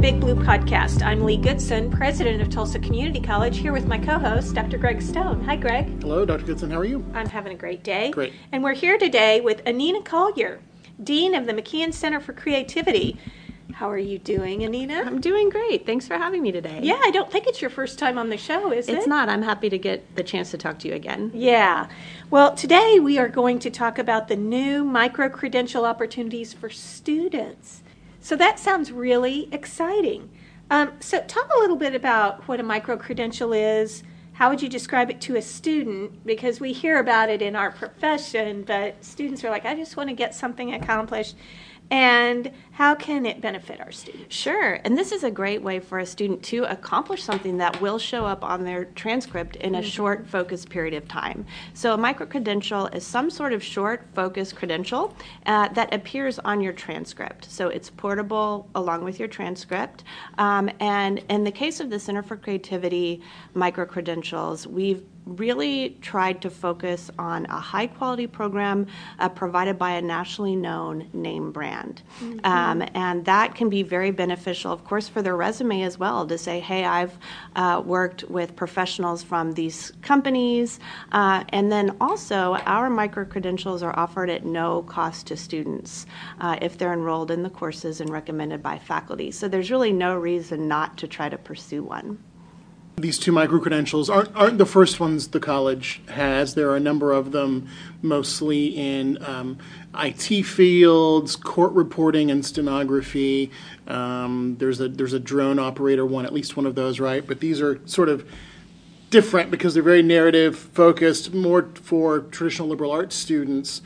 Big Blue Podcast. I'm Lee Goodson, president of Tulsa Community College, here with my co-host, Dr. Greg Stone. Hi, Greg. Hello, Dr. Goodson. How are you? I'm having a great day. Great. And we're here today with Anina Collier, Dean of the McKeon Center for Creativity. How are you doing, Anina? I'm doing great. Thanks for having me today. Yeah, I don't think it's your first time on the show, is it? It's not. I'm happy to get the chance to talk to you again. Yeah. Well, today we are going to talk about the new micro-credential opportunities for students. So that sounds really exciting. So talk a little bit about what a micro-credential is. How would you describe it to a student? Because we hear about it in our profession, but students are like, I just want to get something accomplished. And how can it benefit our students? Sure. And this is a great way for a student to accomplish something that will show up on their transcript in a short, focused period of time. So a micro-credential is some sort of short, focused credential that appears on your transcript. So it's portable along with your transcript. And in the case of the Center for Creativity micro-credentials, we've really tried to focus on a high-quality program provided by a nationally known name brand. And that can be very beneficial, of course, for their resume as well, to say, hey, I've worked with professionals from these companies. And then also, our micro-credentials are offered at no cost to students if they're enrolled in the courses and recommended by faculty. So there's really no reason not to try to pursue one. These two micro-credentials aren't the first ones the college has. There are a number of them, mostly in IT fields, court reporting and stenography. There's a drone operator one, at least one of those, right? But these are sort of different because they're very narrative focused, more for traditional liberal arts students.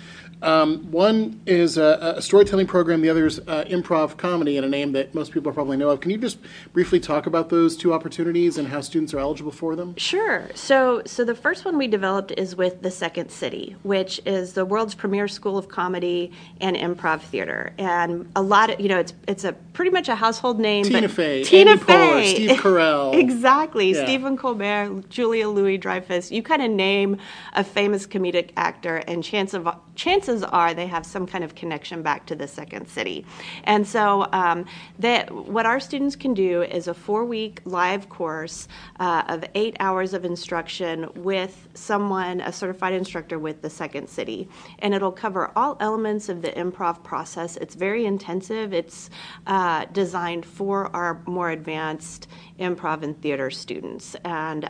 One is a storytelling program, the other is improv comedy, and a name that most people probably know of. Can you just briefly talk about those two opportunities and how students are eligible for them? Sure. So the first one we developed is with the Second City, which is the world's premier school of comedy and improv theater. And a lot of, it's a pretty much a household name. Tina Fey, Tina Amy Fey. Poehler, Steve Carell. Exactly. Yeah. Stephen Colbert, Julia Louis-Dreyfus. You kind of name a famous comedic actor, and chances are they have some kind of connection back to the Second City. And so what our students can do is a 4-week live course of 8 hours of instruction with someone, a certified instructor with the Second City. And it'll cover all elements of the improv process. It's very intensive. It's designed for our more advanced improv and theater students. And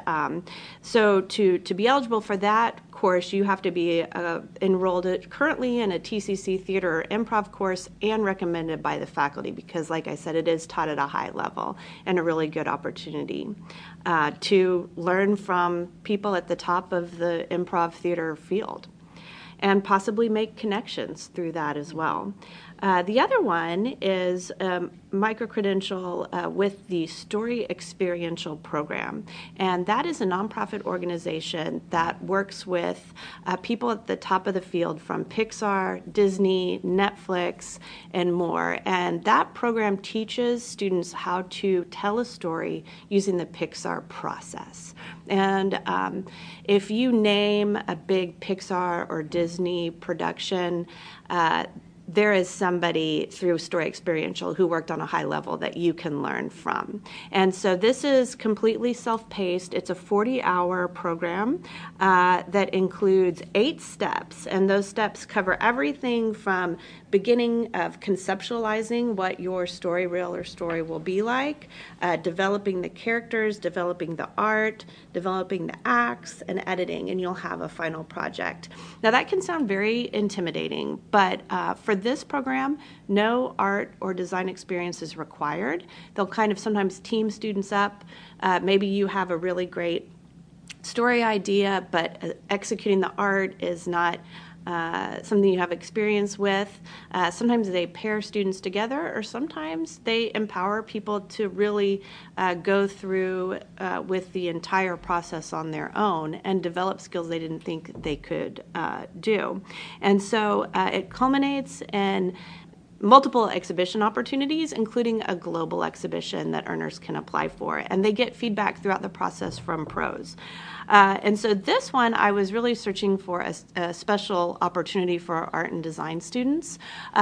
so to be eligible for that course, you have to be enrolled currently in a TCC theater or improv course and recommended by the faculty because, like I said, it is taught at a high level and a really good opportunity to learn from people at the top of the improv theater field and possibly make connections through that as well. The other one is micro-credential with the Story Experiential Program. And that is a nonprofit organization that works with people at the top of the field from Pixar, Disney, Netflix, and more. And that program teaches students how to tell a story using the Pixar process. And if you name a big Pixar or Disney production, there is somebody through Story Experiential who worked on a high level that you can learn from. And so this is completely self-paced. It's a 40-hour program that includes 8 steps, and those steps cover everything from beginning of conceptualizing what your story reel or story will be like, developing the characters, developing the art, developing the acts, and editing, and you'll have a final project. Now that can sound very intimidating, but for this program, no art or design experience is required. They'll kind of sometimes team students up. Maybe you have a really great story idea, but executing the art is not something you have experience with. Sometimes they pair students together, or sometimes they empower people to really go through with the entire process on their own and develop skills they didn't think they could do. And so it culminates in multiple exhibition opportunities, including a global exhibition that earners can apply for. And they get feedback throughout the process from pros. And so this one, I was really searching for a special opportunity for art and design students.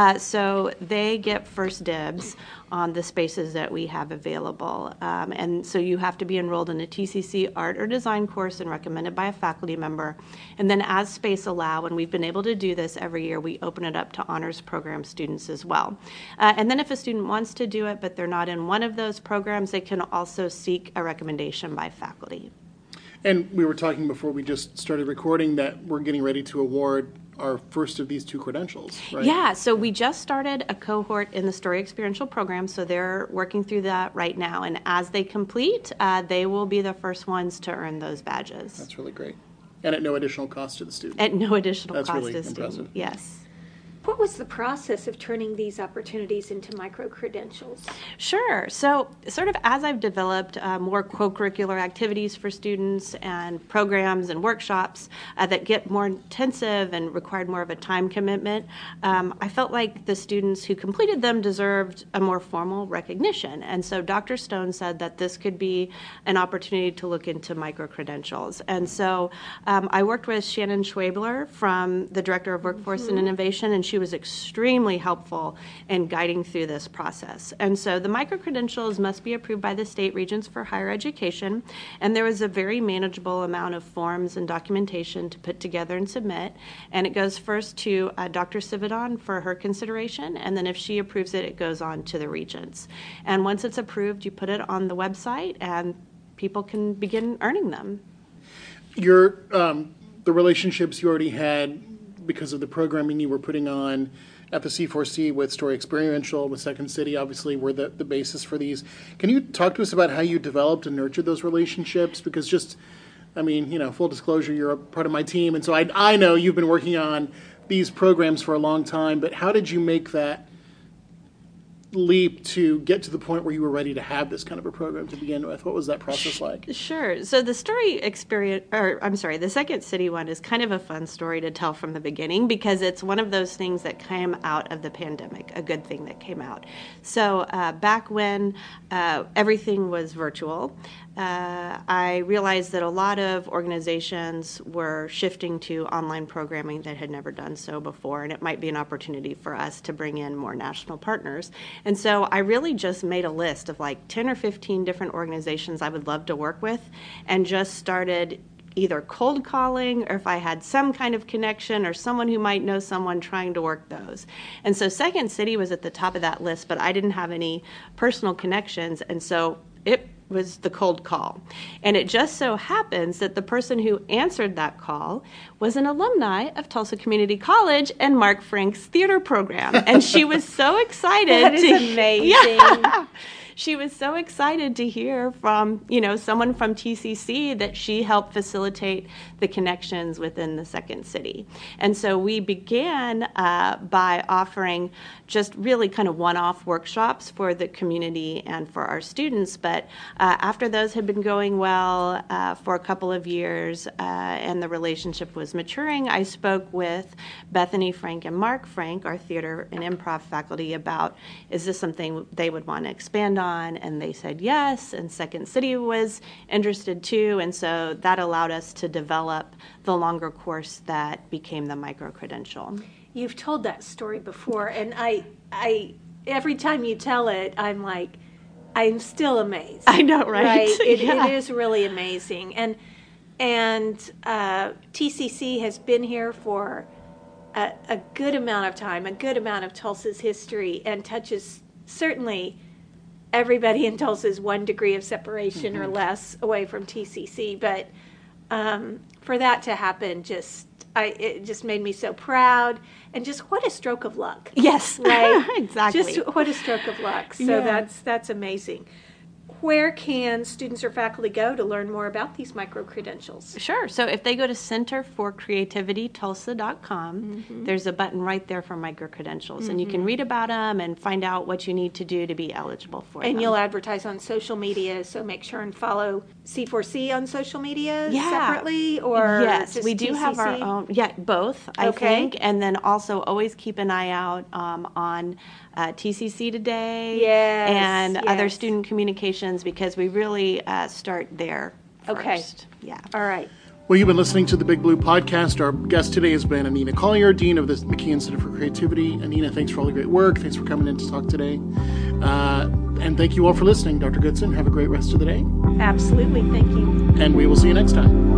So they get first dibs on the spaces that we have available. And so you have to be enrolled in a TCC art or design course and recommended by a faculty member. And then as space allow, and we've been able to do this every year, we open it up to honors program students as well. And then if a student wants to do it, but they're not in one of those programs, they can also seek a recommendation by faculty. And we were talking before we just started recording that we're getting ready to award our first of these 2 credentials, right? Yeah, so we just started a cohort in the Story Experiential Program, so they're working through that right now. And as they complete, they will be the first ones to earn those badges. That's really great. And at no additional cost to the student. At no additional That's cost really to the student. impressive. Yes. What was the process of turning these opportunities into micro-credentials? Sure. So sort of as I've developed more co-curricular activities for students and programs and workshops that get more intensive and required more of a time commitment, I felt like the students who completed them deserved a more formal recognition. And so Dr. Stone said that this could be an opportunity to look into micro-credentials. And so I worked with Shannon Schwabler from the Director of Workforce and Innovation, and she was extremely helpful in guiding through this process. And so the micro-credentials must be approved by the state regents for higher education, and there was a very manageable amount of forms and documentation to put together and submit. And it goes first to Dr. Sividon for her consideration, and then if she approves it, it goes on to the regents. And once it's approved, you put it on the website, and people can begin earning them. Your the relationships you already had because of the programming you were putting on at the C4C with Story Experiential, with Second City, obviously, were the basis for these. Can you talk to us about how you developed and nurtured those relationships? Because full disclosure, you're a part of my team, and so I know you've been working on these programs for a long time, but how did you make that leap to get to the point where you were ready to have this kind of a program to begin with? What was that process like? Sure. So the the Second City one is kind of a fun story to tell from the beginning because it's one of those things that came out of the pandemic, a good thing that came out. So back when everything was virtual, I realized that a lot of organizations were shifting to online programming that had never done so before, and it might be an opportunity for us to bring in more national partners. And so I really just made a list of like 10 or 15 different organizations I would love to work with and just started either cold calling or if I had some kind of connection or someone who might know someone trying to work those. And so Second City was at the top of that list, but I didn't have any personal connections, and so it was the cold call. And it just so happens that the person who answered that call was an alumni of Tulsa Community College and Mark Frank's theater program. And she was so excited. That is amazing. Yeah. She was so excited to hear from, someone from TCC that she helped facilitate the connections within the Second City. And so we began by offering just really kind of one-off workshops for the community and for our students. But after those had been going well for a couple of years and the relationship was maturing, I spoke with Bethany Frank and Mark Frank, our theater and improv faculty, about is this something they would want to expand on, and they said yes, and Second City was interested too, and so that allowed us to develop the longer course that became the micro-credential. You've told that story before, and I every time you tell it, I'm still amazed. I know, right? It Yeah. is really amazing, and TCC has been here for a good amount of time, a good amount of Tulsa's history, and touches certainly everybody in Tulsa is 1 degree of separation or less away from TCC. But for that to happen, it just made me so proud, and just what a stroke of luck. Yes, Right? exactly. Just what a stroke of luck. So Yeah. that's amazing. where can students or faculty go to learn more about these micro-credentials? Sure. So if they go to centerforcreativitystulsa.com, there's a button right there for micro-credentials, and you can read about them and find out what you need to do to be eligible for them. And you'll advertise on social media, so make sure and follow C4C on social media separately, or yes, just we do have our TCC? own. Yeah, both. I Okay. think, and then also always keep an eye out on TCC Today Yes, and other yes. student communications, because we really start there Okay. first. Yeah. All right. Well, you've been listening to the Big Blue Podcast. Our guest today has been Anina Collier, Dean of the McKee Center for Creativity. Anina, thanks for all the great work. Thanks for coming in to talk today. And thank you all for listening. Dr. Goodson, have a great rest of the day. Absolutely. Thank you. And we will see you next time.